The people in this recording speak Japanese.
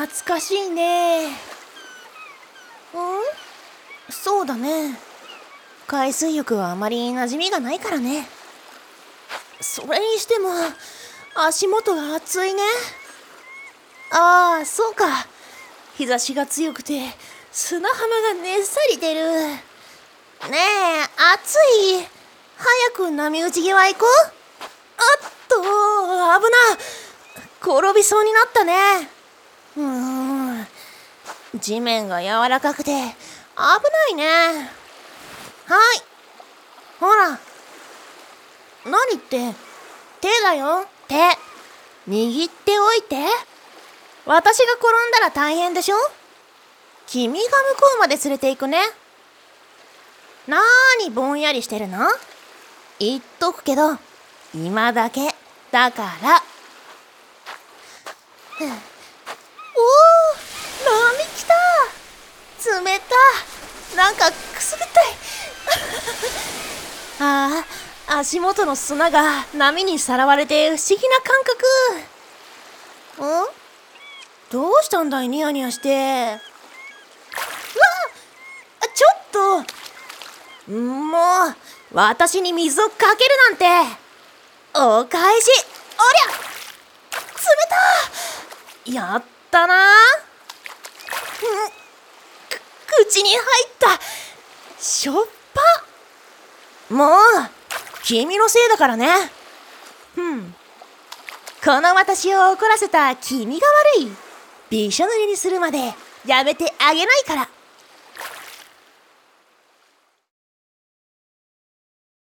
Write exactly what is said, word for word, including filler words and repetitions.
かしいね。んそうだね。海水浴はあまり馴染みがないからね。それにしても足元が熱いね。ああ、そうか。日差しが強くて砂浜がねっさり出る。ねえ、暑い。早く波打ち際行こう。あっと、危な。転びそうになったね。うーん。地面が柔らかくて危ないね。はい。ほら。何って、手だよ、手。握っておいて。私が転んだら大変でしょ。君が向こうまで連れて行くね。なーにぼんやりしてるの？言っとくけど、今だけだから。おお、波来た。冷た。なんかくすぐったい。ああ、足元の砂が波にさらわれて不思議な感覚。ん？どうしたんだい、ニヤニヤして。うわ！ちょっと。もう、私に水をかけるなんて。お返し。おりゃ！冷た！やったな。ん？く、口に入った。しょっぱ。もう、君のせいだからね。ふん。この私を怒らせた君が悪い。びしょ濡れにするまでやめてあげないから。